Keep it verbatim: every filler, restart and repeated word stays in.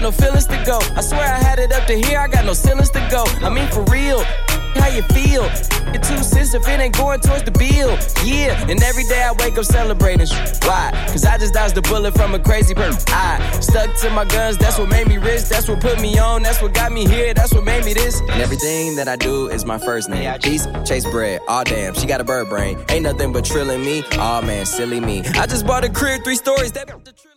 got no feelings to go. I swear I had it up to here, I got no ceilings to go. I mean, for real, how you feel? Your two cents if it ain't going towards the bill. Yeah, and every day I wake up celebrating. Why? Cause I just dodged a bullet from a crazy person. I stuck to my guns, that's what made me rich. That's what put me on, that's what got me here. That's what made me this. And everything that I do is my first name. Peace, chase bread, aw damn, she got a bird brain. Ain't nothing but trilling me, aw man, silly me. I just bought a crib, three stories, that